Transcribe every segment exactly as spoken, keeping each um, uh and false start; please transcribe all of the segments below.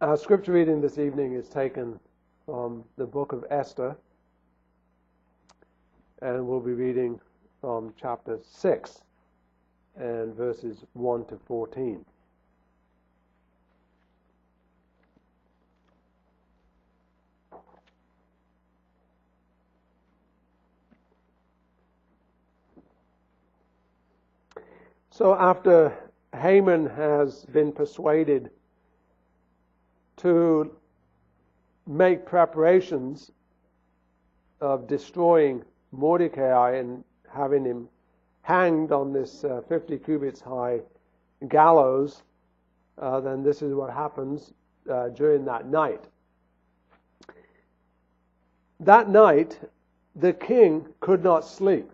Our scripture reading this evening is taken from the book of Esther, and we'll be reading from chapter six and verses one to fourteen. So after Haman has been persuaded to make preparations of destroying Mordecai and having him hanged on this uh, fifty cubits high gallows, uh, then this is what happens uh, during that night. That night, the king could not sleep.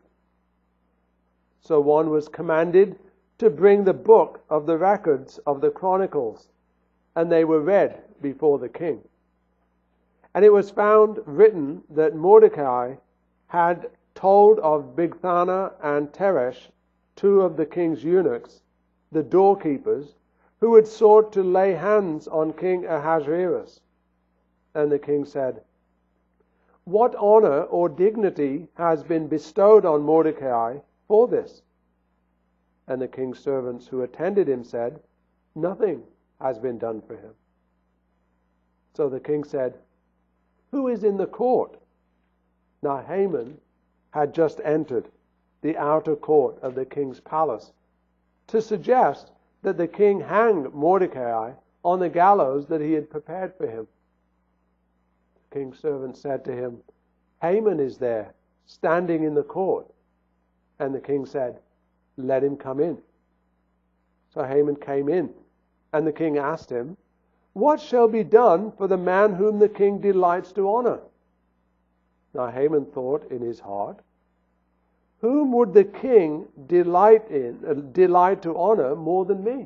So one was commanded to bring the book of the records of the Chronicles, and they were read before the king. And it was found written that Mordecai had told of Bigthana and Teresh, two of the king's eunuchs, the doorkeepers, who had sought to lay hands on King Ahasuerus. And the king said, "What honor or dignity has been bestowed on Mordecai for this?" And the king's servants who attended him said, "Nothing has been done for him." So the king said, "Who is in the court?" Now Haman had just entered the outer court of the king's palace to suggest that the king hang Mordecai on the gallows that he had prepared for him. The king's servant said to him, "Haman is there, standing in the court." And the king said, "Let him come in." So Haman came in, and the king asked him, "What shall be done for the man whom the king delights to honor?" Now Haman thought in his heart, "Whom would the king delight in, uh, delight to honor more than me?"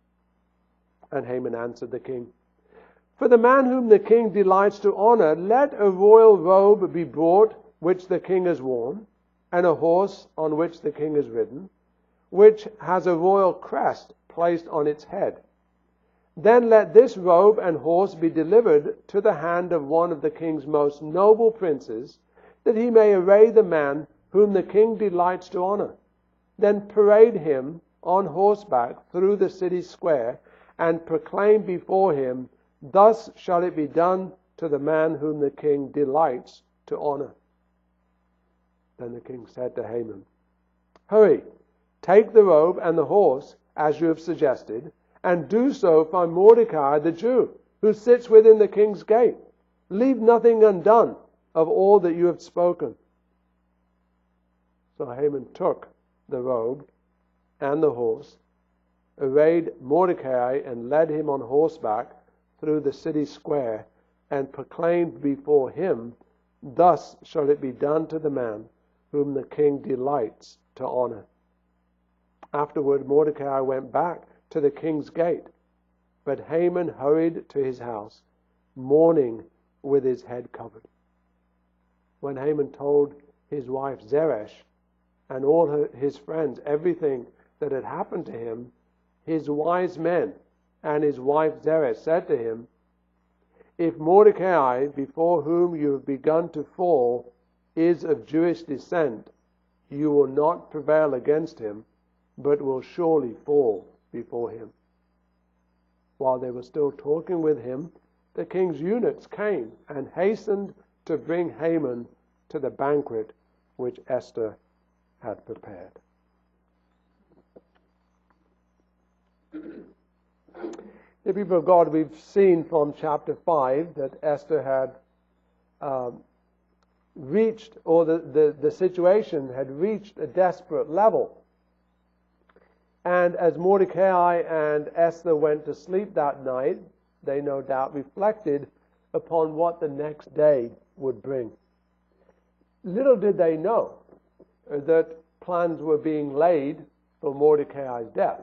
And Haman answered the king, "For the man whom the king delights to honor, let a royal robe be brought which the king has worn, and a horse on which the king has ridden, which has a royal crest placed on its head. Then let this robe and horse be delivered to the hand of one of the king's most noble princes, that he may array the man whom the king delights to honor. Then parade him on horseback through the city square, and proclaim before him, 'Thus shall it be done to the man whom the king delights to honor.'" Then the king said to Haman, "Hurry, take the robe and the horse, as you have suggested, and do so for Mordecai the Jew, who sits within the king's gate. Leave nothing undone of all that you have spoken." So Haman took the robe and the horse, arrayed Mordecai, and led him on horseback through the city square, and proclaimed before him, "Thus shall it be done to the man whom the king delights to honor." Afterward Mordecai went back to the king's gate, but Haman hurried to his house, mourning with his head covered. When Haman told his wife Zeresh and all her, his friends everything that had happened to him, his wise men and his wife Zeresh said to him, "If Mordecai, before whom you have begun to fall, is of Jewish descent, you will not prevail against him, but will surely fall before him." While they were still talking with him, the king's eunuchs came and hastened to bring Haman to the banquet which Esther had prepared. The people of God, we've seen from chapter five that Esther had um, reached, or the, the, the situation had reached a desperate level. And as Mordecai and Esther went to sleep that night, they no doubt reflected upon what the next day would bring. Little did they know that plans were being laid for Mordecai's death.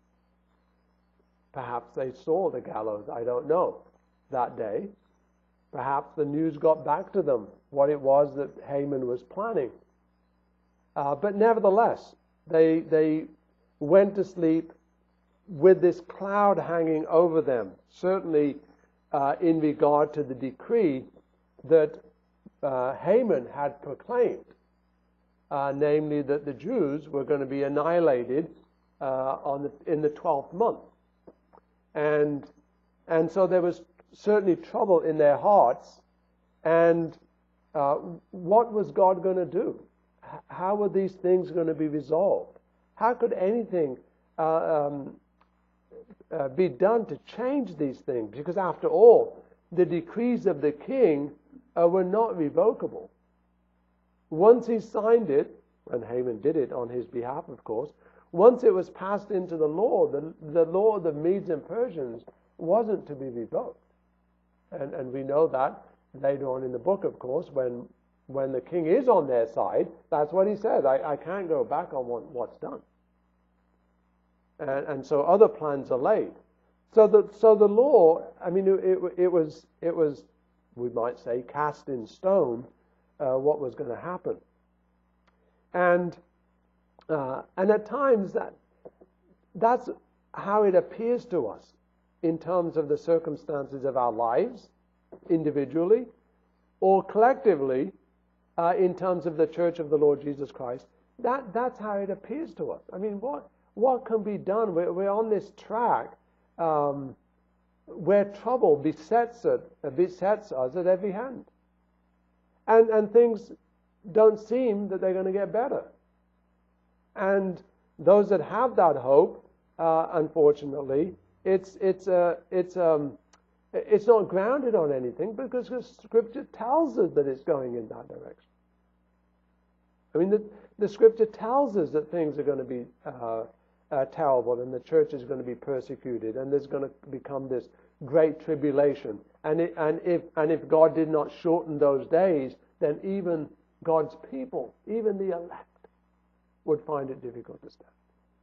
Perhaps they saw the gallows, I don't know, that day. Perhaps the news got back to them, what it was that Haman was planning. Uh, but nevertheless, they they went to sleep with this cloud hanging over them, certainly uh, in regard to the decree that uh, Haman had proclaimed, uh, namely that the Jews were going to be annihilated uh, on the, in the twelfth month. And, and so there was certainly trouble in their hearts. And uh, what was God going to do? H- how were these things going to be resolved? How could anything uh, um, uh, be done to change these things? Because after all, the decrees of the king uh, were not revocable. Once he signed it, and Haman did it on his behalf, of course, once it was passed into the law, the, the law of the Medes and Persians wasn't to be revoked. And, and we know that later on in the book, of course, when when the king is on their side, that's what he says. I, I can't go back on what, what's done. And, and so other plans are laid. So the so the law, I mean, it, it, it was it was we might say cast in stone uh, what was going to happen. And uh, and at times that that's how it appears to us in terms of the circumstances of our lives, individually, or collectively, uh, in terms of the Church of the Lord Jesus Christ. That that's how it appears to us. I mean, what what can be done? We're, we're on this track um, where trouble besets it, besets us at every hand, and and things don't seem that they're going to get better. And those that have that hope, uh, unfortunately, it's it's uh, it's um, it's not grounded on anything, because the Scripture tells us that it's going in that direction. I mean, the, the Scripture tells us that things are going to be uh, uh, terrible, and the church is going to be persecuted, and there's going to become this great tribulation. And it, and if and if God did not shorten those days, then even God's people, even the elect, would find it difficult to stand.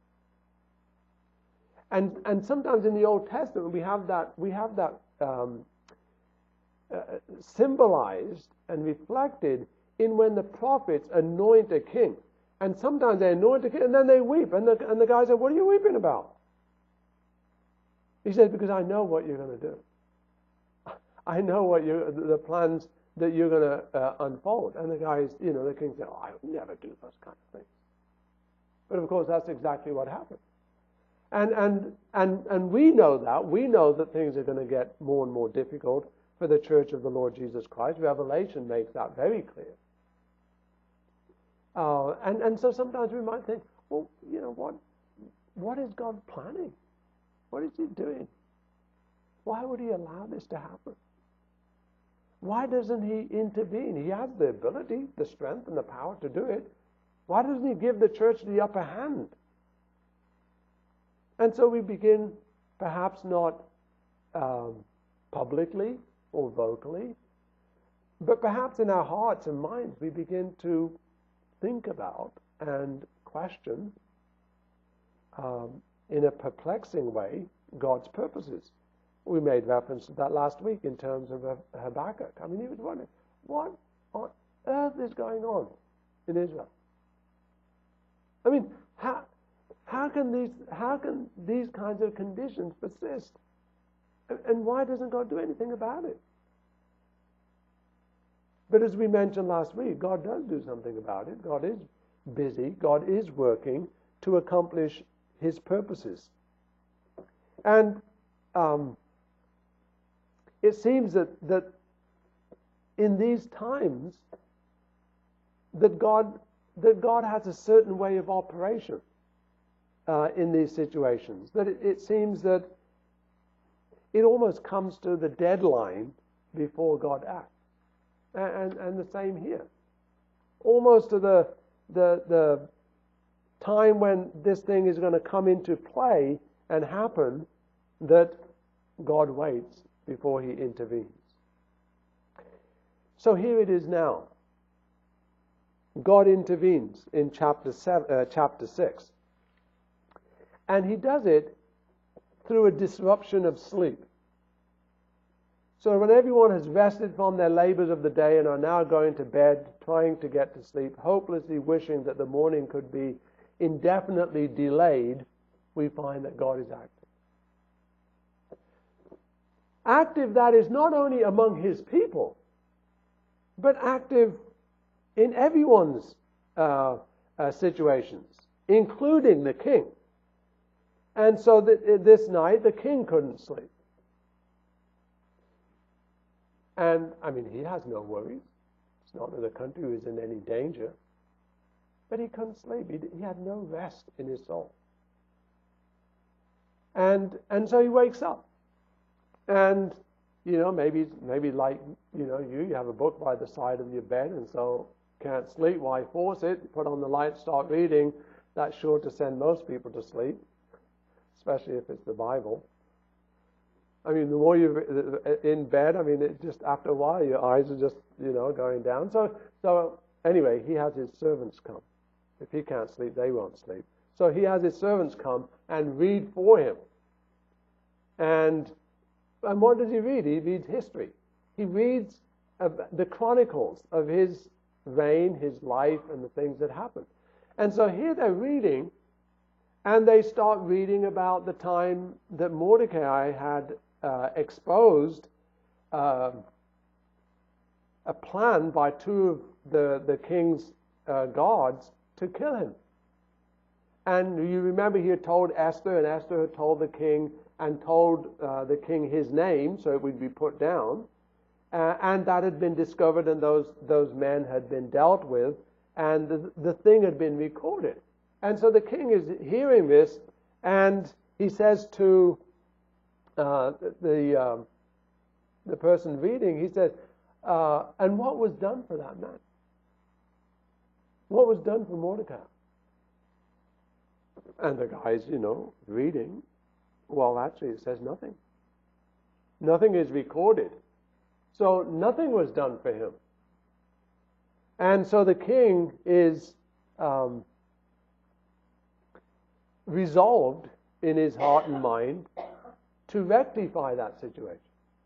And and sometimes in the Old Testament we have that we have that um, uh, symbolized and reflected in when the prophets anoint a king. And sometimes they anoint a king and then they weep. And the and the guy said, "What are you weeping about?" He says, "Because I know what you're going to do. I know what you the plans that you're going to uh, unfold." And the guys, you know, the king said, "Oh, I would never do those kind of things." But of course, that's exactly what happened. And and and and we know that. We know that things are going to get more and more difficult for the Church of the Lord Jesus Christ. Revelation makes that very clear. Uh, and, and so sometimes we might think, well, you know, what what is God planning? What is he doing? Why would he allow this to happen? Why doesn't he intervene? He has the ability, the strength, and the power to do it. Why doesn't he give the church the upper hand? And so we begin, perhaps not um, publicly or vocally, but perhaps in our hearts and minds, we begin to think about and question, um, in a perplexing way, God's purposes. We made reference to that last week in terms of Habakkuk. I mean, he was wondering, what on earth is going on in Israel? I mean, how how can these how can these kinds of conditions persist? And why doesn't God do anything about it? But as we mentioned last week, God does do something about it. God is busy. God is working to accomplish his purposes. And um, it seems that, that in these times that God that God has a certain way of operation uh, in these situations. That it, it seems that it almost comes to the deadline before God acts. And, and the same here. Almost to the, the, the time when this thing is going to come into play and happen, that God waits before he intervenes. So here it is now. God intervenes in chapter seven, uh, chapter six. And he does it through a disruption of sleep. So when everyone has rested from their labors of the day and are now going to bed, trying to get to sleep, hopelessly wishing that the morning could be indefinitely delayed, we find that God is acting. active that is not only among his people, but active in everyone's uh, uh, situations, including the king. And so that this night the king couldn't sleep. And, I mean, he has no worries. It's not that the country was in any danger. But he couldn't sleep. He, he had no rest in his soul. And and so he wakes up. And, you know, maybe maybe like, you know, you, you have a book by the side of your bed, and so can't sleep. Why force it? Put on the light, start reading. That's sure to send most people to sleep, especially if it's the Bible. I mean, the more you're in bed, I mean, it just after a while, your eyes are just, you know, going down. So, so anyway, he has his servants come. If he can't sleep, they won't sleep. So he has his servants come and read for him. And, and what does he read? He reads history. He reads uh, the chronicles of his reign, his life, and the things that happened. And so here they're reading, and they start reading about the time that Mordecai had uh, exposed uh, a plan by two of the, the king's uh, guards to kill him. And you remember he had told Esther, and Esther had told the king and told uh, the king his name so it would be put down. Uh, and that had been discovered, and those, those men had been dealt with, and the, the thing had been recorded. And so the king is hearing this, and he says to uh, the um, the person reading, he says, uh, and what was done for that man? What was done for Mordecai? And the guy's, you know, reading. Well, actually, it says nothing. Nothing is recorded. So nothing was done for him. And so the king is um, resolved in his heart and mind to rectify that situation.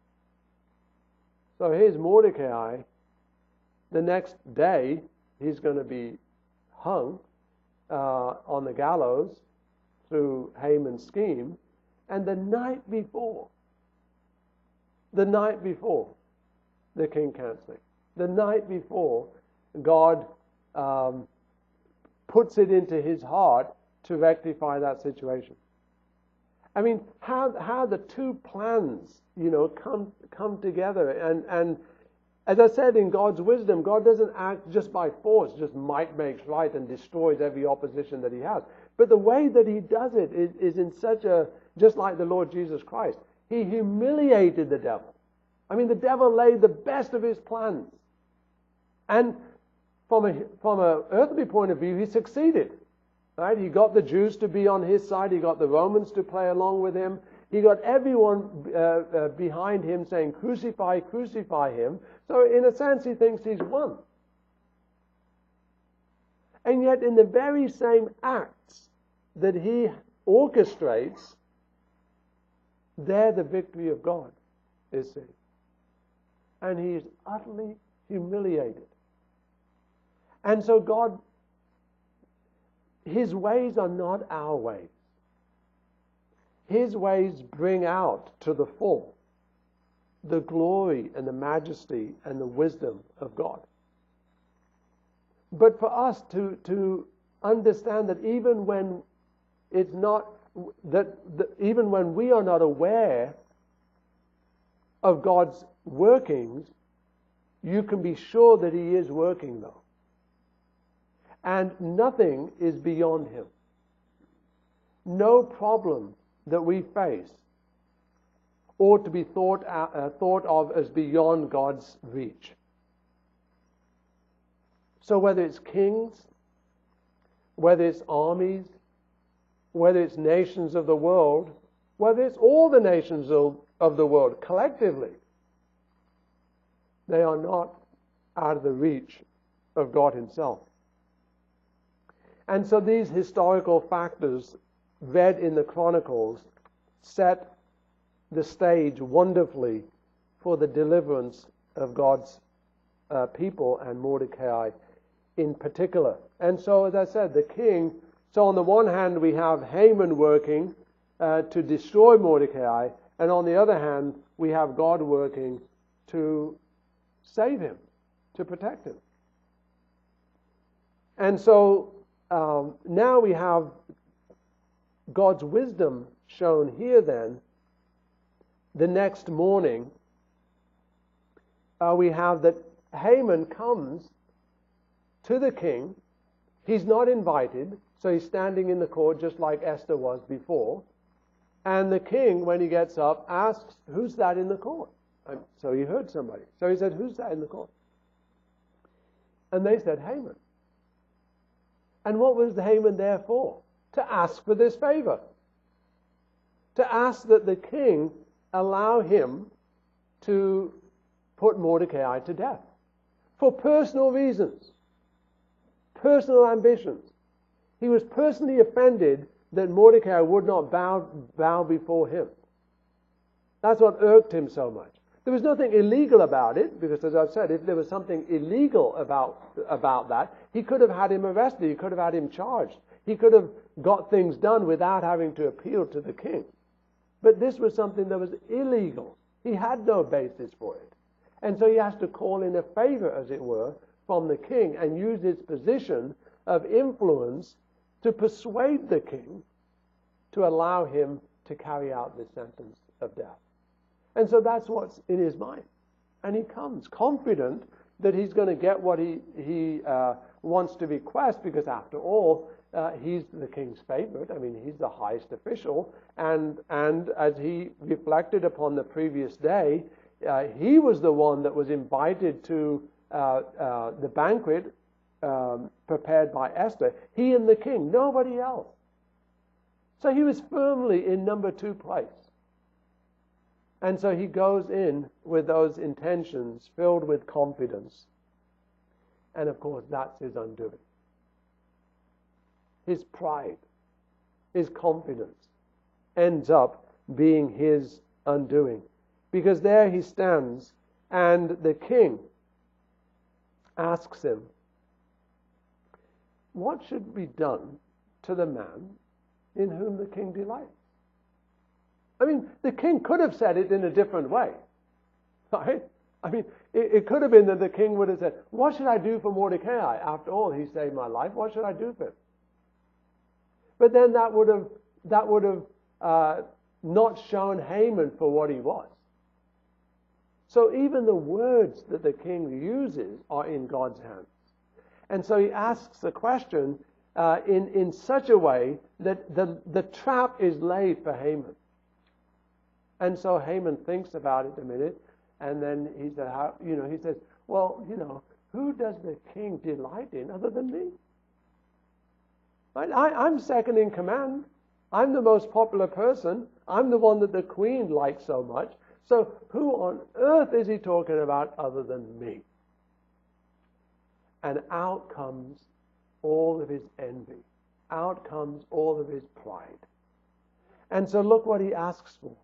So here's Mordecai. The next day, he's going to be hung uh, on the gallows through Haman's scheme. And the night before, the night before, the king can't sleep. The night before, God um, puts it into his heart to rectify that situation. I mean, how how the two plans, you know, come come together. And, and as I said, in God's wisdom, God doesn't act just by force, just might makes right and destroys every opposition that he has. But the way that he does it is, is in such a, just like the Lord Jesus Christ. He humiliated the devil. I mean, the devil laid the best of his plans. And from a from an earthly point of view, he succeeded. Right? He got the Jews to be on his side. He got the Romans to play along with him. He got everyone uh, uh, behind him saying, crucify, crucify him. So in a sense, he thinks he's won. And yet in the very same acts that he orchestrates, there the victory of God is seen. And he is utterly humiliated. And so God, his ways are not our ways. His ways bring out to the full the glory and the majesty and the wisdom of God. But for us to, to understand that even when it's not, that, that even when we are not aware of God's workings, you can be sure that he is working though. And nothing is beyond him. No problem that we face ought to be thought, uh, thought of as beyond God's reach. So whether it's kings, whether it's armies, whether it's nations of the world, whether it's all the nations of, of the world collectively, they are not out of the reach of God himself. And so these historical factors read in the Chronicles set the stage wonderfully for the deliverance of God's uh, people and Mordecai in particular. And so, as I said, the king, so on the one hand we have Haman working uh, to destroy Mordecai, And on the other hand, we have God working to save him, to protect him. And so um, now we have God's wisdom shown here then. The next morning, uh, we have that Haman comes to the king. He's not invited, so he's standing in the court just like Esther was before. And the king, when he gets up, asks, who's that in the court? And so he heard somebody. So he said, who's that in the court? And they said, Haman. And what was Haman there for? To ask for this favor. To ask that the king allow him to put Mordecai to death. For personal reasons. Personal ambitions. He was personally offended that Mordecai would not bow, bow before him. That's what irked him so much. There was nothing illegal about it, because as I've said, if there was something illegal about, about that, he could have had him arrested, he could have had him charged. He could have got things done without having to appeal to the king. But this was something that was illegal. He had no basis for it. And so he has to call in a favor, as it were, from the king and use his position of influence to persuade the king to allow him to carry out the sentence of death. And so that's what's in his mind. And he comes confident that he's going to get what he, he uh, wants to request, because after all, uh, he's the king's favorite. I mean, he's the highest official. And, and as he reflected upon the previous day, uh, he was the one that was invited to uh, uh, the banquet Um, prepared by Esther. He and the king, nobody else. So he was firmly in number two place. And so he goes in with those intentions, filled with confidence. And of course, that's his undoing. His pride, his confidence ends up being his undoing. Because there he stands, and the king asks him, what should be done to the man in whom the king delights? I mean, the king could have said it in a different way, right? I mean, it, it could have been that the king would have said, what should I do for Mordecai? After all, he saved my life. What should I do for him? But then that would have, that would have uh, not shown Haman for what he was. So even the words that the king uses are in God's hands. And so he asks the question uh, in, in such a way that the, the trap is laid for Haman. And so Haman thinks about it a minute, and then he said, how, you know, he says, well, you know, who does the king delight in other than me? I, I, I'm second in command. I'm the most popular person. I'm the one that the queen likes so much. So who on earth is he talking about other than me? And out comes all of his envy. Out comes all of his pride. And so look what he asks for.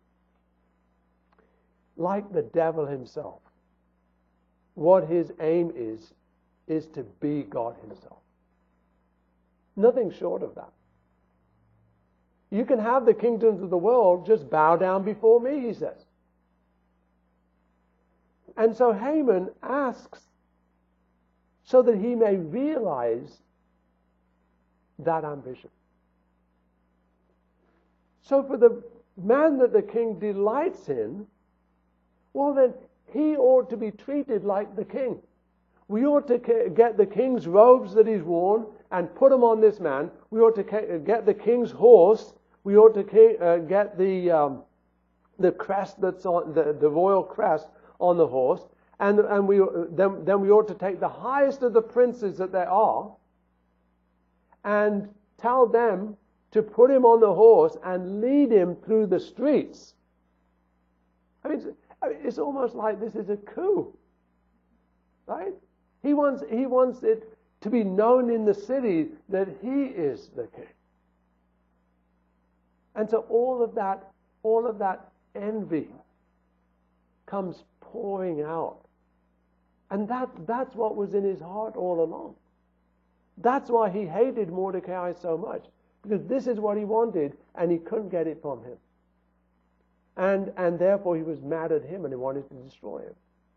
Like the devil himself, what his aim is, is to be God himself. Nothing short of that. You can have the kingdoms of the world, just bow down before me, he says. And so Haman asks so that he may realize that ambition. So for the man that the king delights in, well then, he ought to be treated like the king. We ought to get the king's robes that he's worn and put them on this man. We ought to get the king's horse. We ought to get the um, the crest that's on the, the royal crest on the horse. And, and we then, then we ought to take the highest of the princes that there are and tell them to put him on the horse and lead him through the streets. I mean, it's, I mean, it's almost like this is a coup, right? He wants, he wants it to be known in the city that he is the king. And so all of that, all of that envy comes pouring out. And that, that's what was in his heart all along. That's why he hated Mordecai so much. Because this is what he wanted, and he couldn't get it from him. And, and therefore he was mad at him and he wanted to destroy him.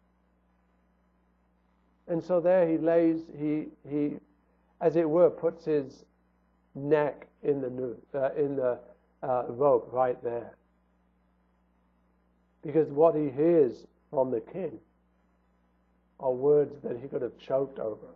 And so there he lays, he, he as it were, puts his neck in the, noose, uh, in the uh, rope right there. Because what he hears from the king are words that he could have choked over.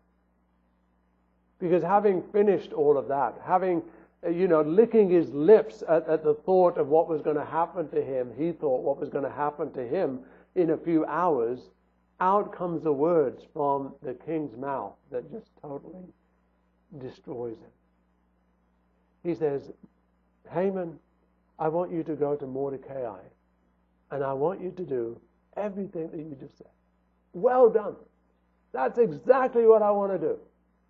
Because having finished all of that, having, you know, licking his lips at, at the thought of what was going to happen to him, he thought what was going to happen to him in a few hours, out comes the words from the king's mouth that just totally destroys him. He says, Haman, I want you to go to Mordecai, and I want you to do everything that you just said. Well done. That's exactly what I want to do.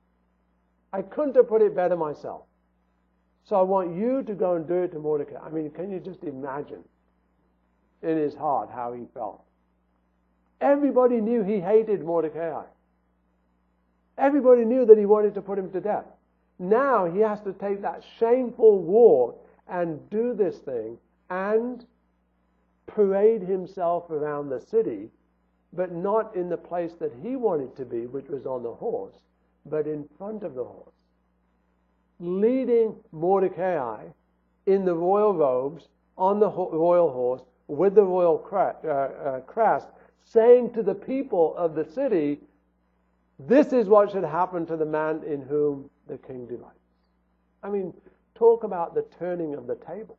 I couldn't have put it better myself. So I want you to go and do it to Mordecai. I mean, can you just imagine in his heart how he felt? Everybody knew he hated Mordecai. Everybody knew that he wanted to put him to death. Now he has to take that shameful war and do this thing and parade himself around the city, but not in the place that he wanted to be, which was on the horse, but in front of the horse, leading Mordecai in the royal robes on the ho- royal horse with the royal cra- uh, uh, crest, saying to the people of the city, this is what should happen to the man in whom the king delights. I mean, talk about the turning of the tables.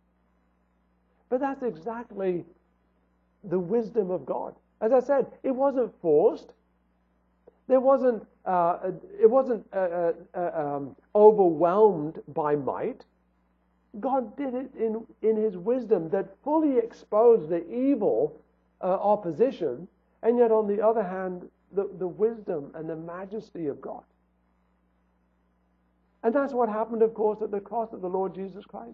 But that's exactly the wisdom of God. As I said, it wasn't forced. There wasn't, uh, it wasn't uh, uh, um, overwhelmed by might. God did it in, in his wisdom that fully exposed the evil uh, opposition, and yet on the other hand, the, the wisdom and the majesty of God. And that's what happened, of course, at the cross of the Lord Jesus Christ,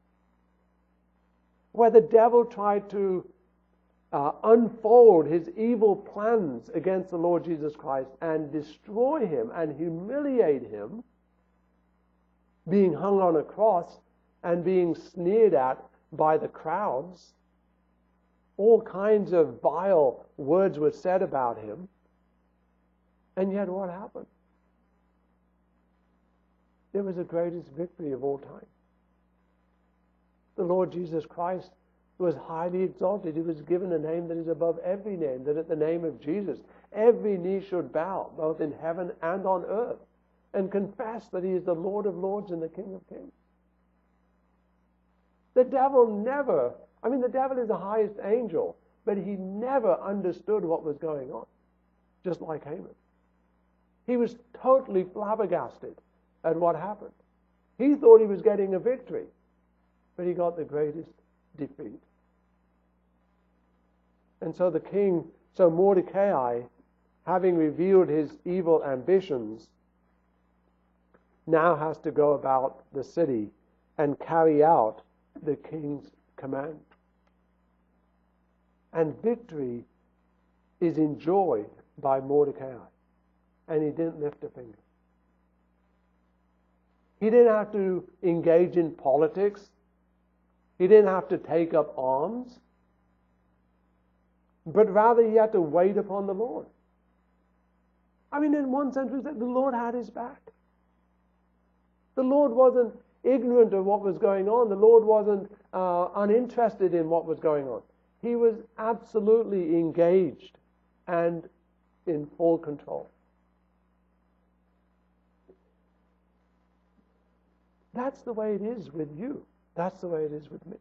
where the devil tried to Uh, unfold his evil plans against the Lord Jesus Christ and destroy him and humiliate him, being hung on a cross and being sneered at by the crowds. All kinds of vile words were said about him. And yet what happened? It was the greatest victory of all time. The Lord Jesus Christ was highly exalted. He was given a name that is above every name, that at the name of Jesus every knee should bow, both in heaven and on earth, and confess that he is the Lord of lords and the King of kings. The devil never, I mean, the devil is the highest angel, but he never understood what was going on, just like Haman. He was totally flabbergasted at what happened. He thought he was getting a victory, but he got the greatest defeat. And so the king, so Mordecai, having revealed his evil ambitions, now has to go about the city and carry out the king's command. And victory is enjoyed by Mordecai. And he didn't lift a finger. He didn't have to engage in politics. He didn't have to take up arms. But rather he had to wait upon the Lord. I mean, in one sense, we said the Lord had his back. The Lord wasn't ignorant of what was going on. The Lord wasn't uh, uninterested in what was going on. He was absolutely engaged and in full control. That's the way it is with you. That's the way it is with me.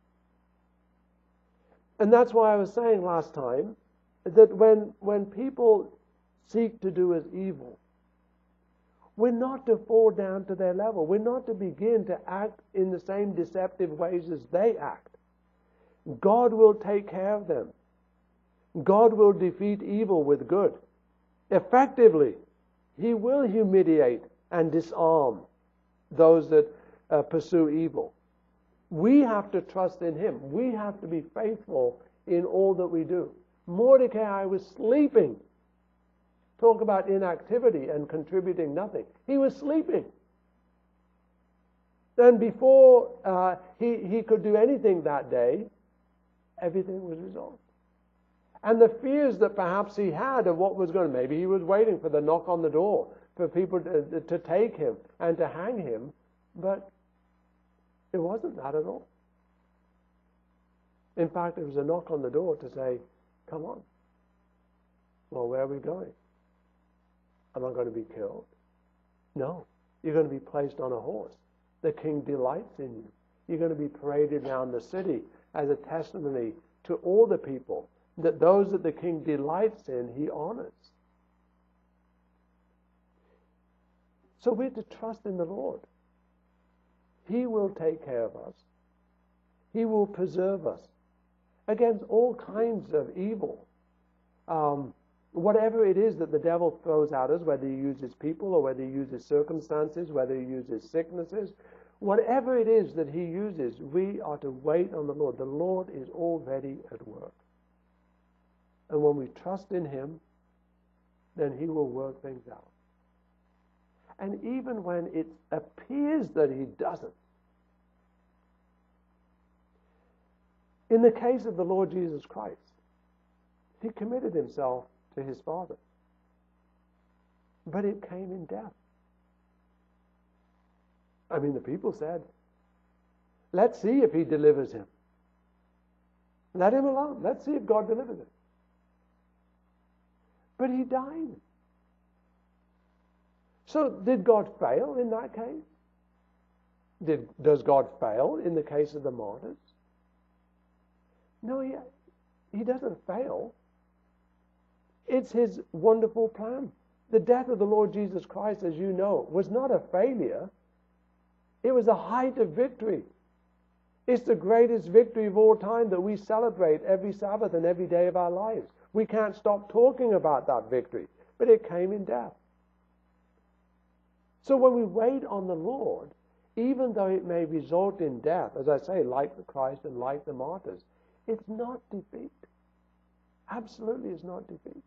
And that's why I was saying last time that when, when people seek to do as evil, we're not to fall down to their level. We're not to begin to act in the same deceptive ways as they act. God will take care of them. God will defeat evil with good. Effectively, he will humiliate and disarm those that uh, pursue evil. We have to trust in him. We have to be faithful in all that we do. Mordecai was sleeping. Talk about inactivity and contributing nothing. He was sleeping. And before uh, he, he could do anything that day, everything was resolved. And the fears that perhaps he had of what was going to, maybe he was waiting for the knock on the door, for people to, to take him and to hang him, but it wasn't that at all. In fact, it was a knock on the door to say, come on. Well, where are we going? Am I going to be killed? No. You're going to be placed on a horse. The king delights in you. You're going to be paraded around the city as a testimony to all the people that those that the king delights in, he honors. So we're to trust in the Lord. He will take care of us. He will preserve us against all kinds of evil. Um, whatever it is that the devil throws at us, whether he uses people or whether he uses circumstances, whether he uses sicknesses, whatever it is that he uses, we are to wait on the Lord. The Lord is already at work. And when we trust in him, then he will work things out. And even when it appears that he doesn't, in the case of the Lord Jesus Christ, he committed himself to his Father. But it came in death. I mean, the people said, let's see if he delivers him. Let him alone. Let's see if God delivers him. But he died. So did God fail in that case? Did, does God fail in the case of the martyrs? No, he, he doesn't fail. It's his wonderful plan. The death of the Lord Jesus Christ, as you know, was not a failure. It was a height of victory. It's the greatest victory of all time that we celebrate every Sabbath and every day of our lives. We can't stop talking about that victory, but it came in death. So when we wait on the Lord, even though it may result in death, as I say, like the Christ and like the martyrs, it's not defeat. Absolutely, it's not defeat.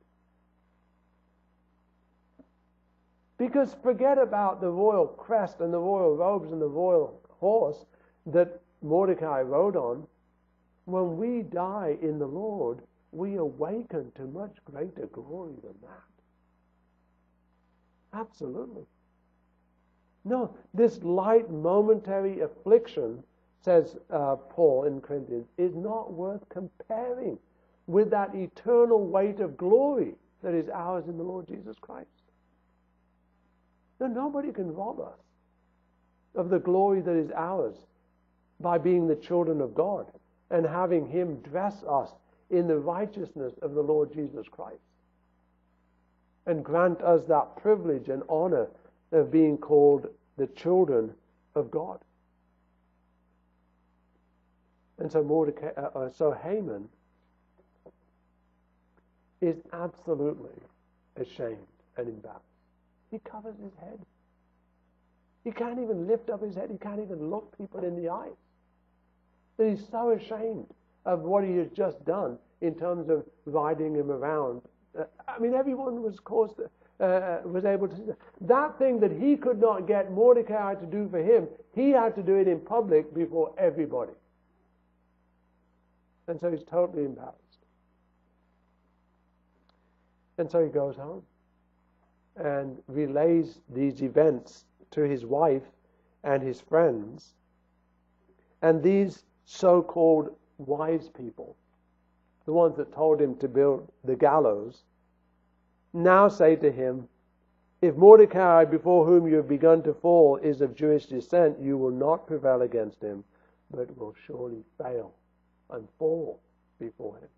Because forget about the royal crest and the royal robes and the royal horse that Mordecai rode on. When we die in the Lord, we awaken to much greater glory than that. Absolutely. No, this light momentary affliction, says uh, Paul in Corinthians, is not worth comparing with that eternal weight of glory that is ours in the Lord Jesus Christ. No, nobody can rob us of the glory that is ours by being the children of God and having him dress us in the righteousness of the Lord Jesus Christ and grant us that privilege and honor of being called the children of God. And so Mordecai, uh, uh, so Haman is absolutely ashamed and embarrassed. He covers his head. He can't even lift up his head. He can't even look people in the eyes. That he's so ashamed of what he has just done in terms of riding him around. Uh, I mean, everyone was caused, uh, was able to see that. That thing that he could not get Mordecai to do for him, he had to do it in public before everybody. And so he's totally embarrassed. And so he goes home and relays these events to his wife and his friends. And these so-called wise people, the ones that told him to build the gallows, now say to him, if Mordecai, before whom you have begun to fall, is of Jewish descent, you will not prevail against him, but will surely fail and fall before him.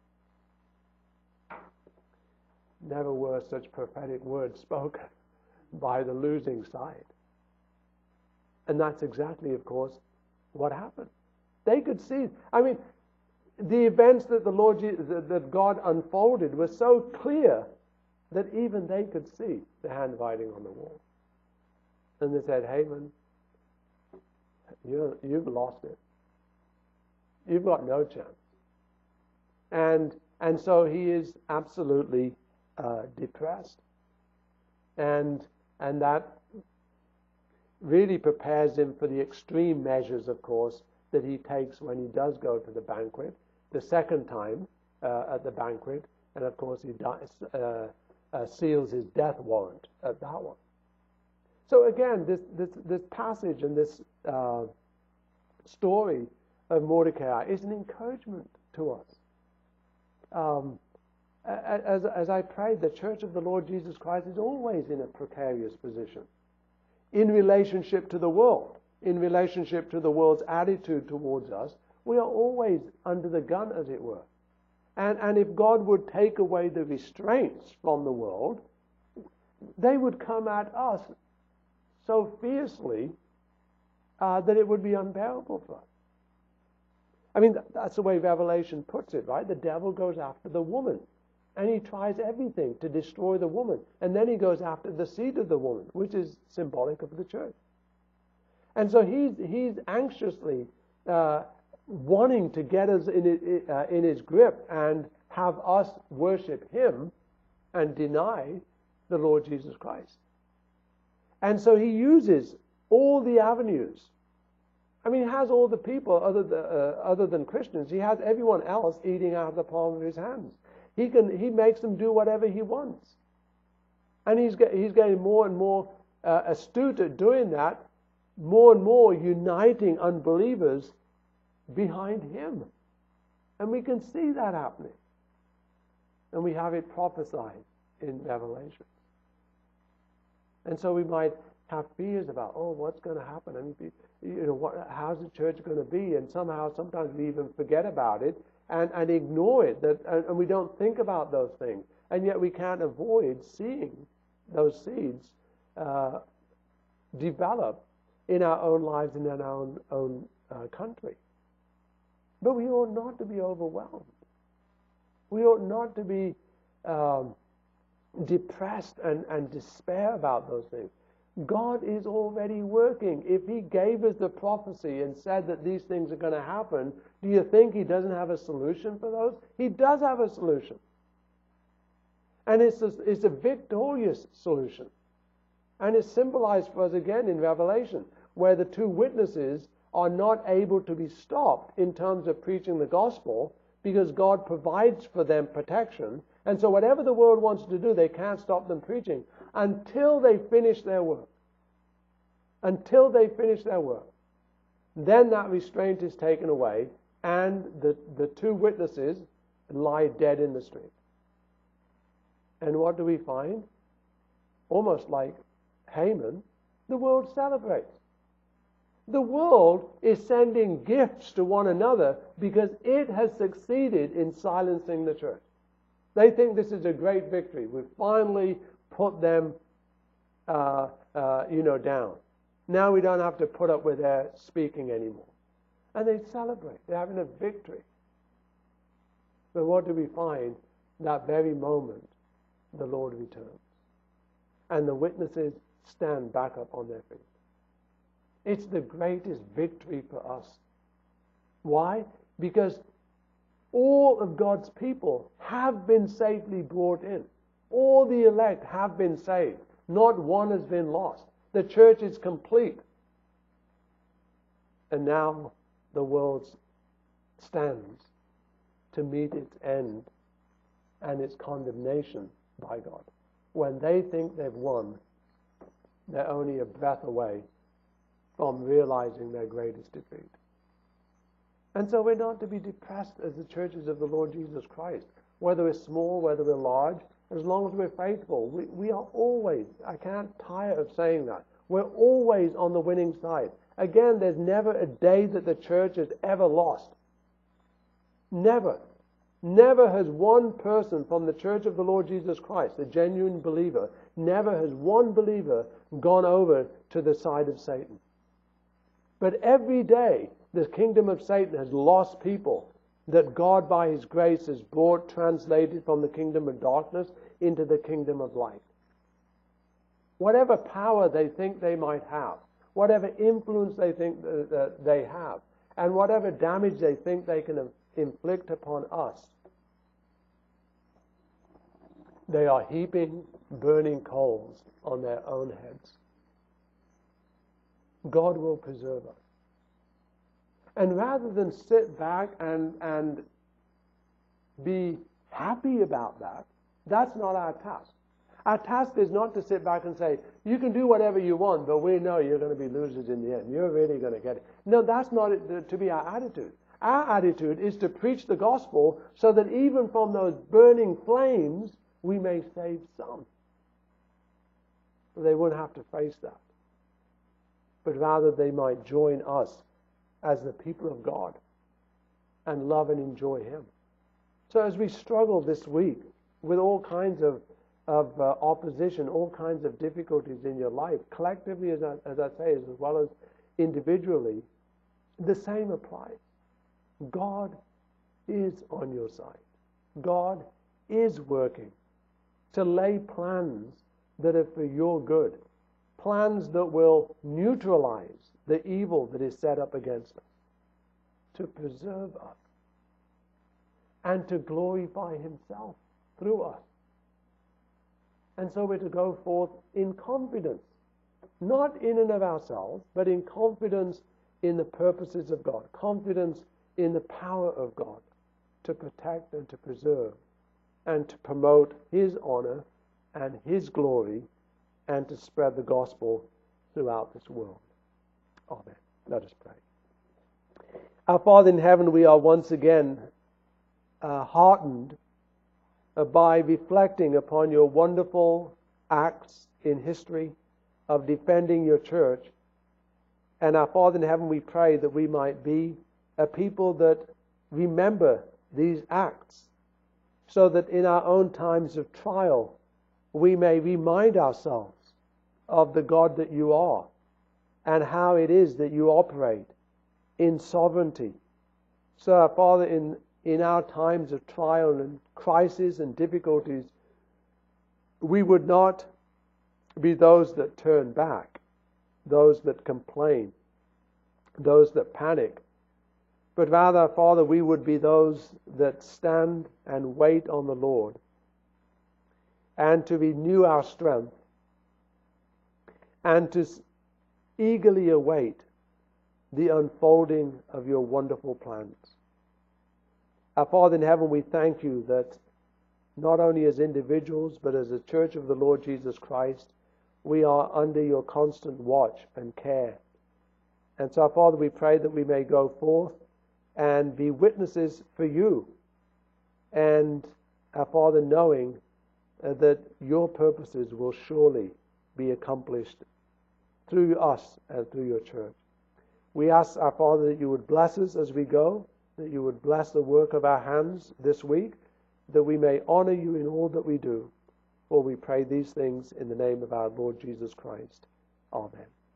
Never were such prophetic words spoken by the losing side. And that's exactly, of course, what happened. They could see, I mean, the events that the Lord, that God unfolded were so clear that even they could see the handwriting on the wall. And they said, Haman, you're, you've lost it. You've got no chance. And and so he is absolutely uh, depressed. And and that really prepares him for the extreme measures, of course, that he takes when he does go to the banquet the second time uh, at the banquet, and of course he dies, uh, uh, seals his death warrant at that one. So again, this this this passage and this uh, story of Mordecai is an encouragement to us. Um, as as I prayed, the Church of the Lord Jesus Christ is always in a precarious position in relationship to the world, in relationship to the world's attitude towards us. We are always under the gun, as it were. And, and if God would take away the restraints from the world, they would come at us so fiercely uh, that it would be unbearable for us. I mean, that's the way Revelation puts it, right? The devil goes after the woman, and he tries everything to destroy the woman. And then he goes after the seed of the woman, which is symbolic of the church. And so he's, he's anxiously uh, wanting to get us in, it, uh, in his grip and have us worship him and deny the Lord Jesus Christ. And so he uses all the avenues. I mean, he has all the people other than, uh, other than Christians. He has everyone else eating out of the palm of his hands. He can he makes them do whatever he wants. And he's, get, he's getting more and more uh, astute at doing that, more and more uniting unbelievers behind him. And we can see that happening. And we have it prophesied in Revelation. And so we might have fears about, oh, what's going to happen? And you know, what, how's the church going to be? And somehow, sometimes we even forget about it and, and ignore it, that, and, and we don't think about those things. And yet we can't avoid seeing those seeds uh, develop in our own lives and in our own, own uh, country. But we ought not to be overwhelmed. We ought not to be um, depressed and, and despair about those things. God is already working. If he gave us the prophecy and said that these things are going to happen, do you think he doesn't have a solution for those? He does have a solution. And it's a, it's a victorious solution. And it's symbolized for us again in Revelation, where the two witnesses are not able to be stopped in terms of preaching the gospel because God provides for them protection. And so whatever the world wants to do, they can't stop them preaching until they finish their work. Until they finish their work. Then that restraint is taken away and the, the two witnesses lie dead in the street. And what do we find? Almost like Haman, the world celebrates. The world is sending gifts to one another because it has succeeded in silencing the church. They think this is a great victory. We've finally put them, uh, uh, you know, down. Now we don't have to put up with their speaking anymore. And they celebrate. They're having a victory. But what do we find? That very moment, the Lord returns. And the witnesses stand back up on their feet. It's the greatest victory for us. Why? Because all of God's people have been safely brought in. All the elect have been saved. Not one has been lost. The church is complete. And now the world stands to meet its end and its condemnation by God. When they think they've won, they're only a breath away from realizing their greatest defeat. And so we're not to be depressed as the churches of the Lord Jesus Christ, whether we're small, whether we're large, as long as we're faithful. We, we are always, I can't tire of saying that, we're always on the winning side. Again, there's never a day that the church has ever lost. Never. Never has one person from the church of the Lord Jesus Christ, a genuine believer, never has one believer gone over to the side of Satan. But every day, the kingdom of Satan has lost people that God, by his grace, has brought, translated from the kingdom of darkness into the kingdom of light. Whatever power they think they might have, whatever influence they think that they have, and whatever damage they think they can inflict upon us, they are heaping burning coals on their own heads. God will preserve us. And rather than sit back and, and be happy about that. That's not our task. Our task is not to sit back and say, you can do whatever you want, but we know you're going to be losers in the end. You're really going to get it. No, that's not it, to be our attitude. Our attitude is to preach the gospel so that even from those burning flames, we may save some. They wouldn't have to face that. But rather they might join us as the people of God and love and enjoy Him. So as we struggle this week with all kinds of of uh, opposition, all kinds of difficulties in your life, collectively, as I, as I say, as well as individually, the same applies. God is on your side. God is working to lay plans that are for your good, plans that will neutralize the evil that is set up against us, to preserve us, and to glorify Himself through us. And so we're to go forth in confidence, not in and of ourselves, but in confidence in the purposes of God, confidence in the power of God to protect and to preserve and to promote His honor and His glory and to spread the gospel throughout this world. Amen. Let us pray. Our Father in heaven, we are once again uh, heartened by reflecting upon your wonderful acts in history of defending your church. And our Father in heaven, we pray that we might be a people that remember these acts, so that in our own times of trial, we may remind ourselves of the God that you are and how it is that you operate in sovereignty. So, our Father, in in our times of trial and crisis and difficulties, we would not be those that turn back, those that complain, those that panic, but rather, Father, we would be those that stand and wait on the Lord and to renew our strength and to eagerly await the unfolding of your wonderful plans. Our Father in heaven, we thank you that not only as individuals, but as a church of the Lord Jesus Christ, we are under your constant watch and care. And so, our Father, we pray that we may go forth and be witnesses for you. And, our Father, knowing uh, that your purposes will surely be accomplished through us and through your church. We ask, our Father, that you would bless us as we go, that you would bless the work of our hands this week, that we may honor you in all that we do. For we pray these things in the name of our Lord Jesus Christ. Amen.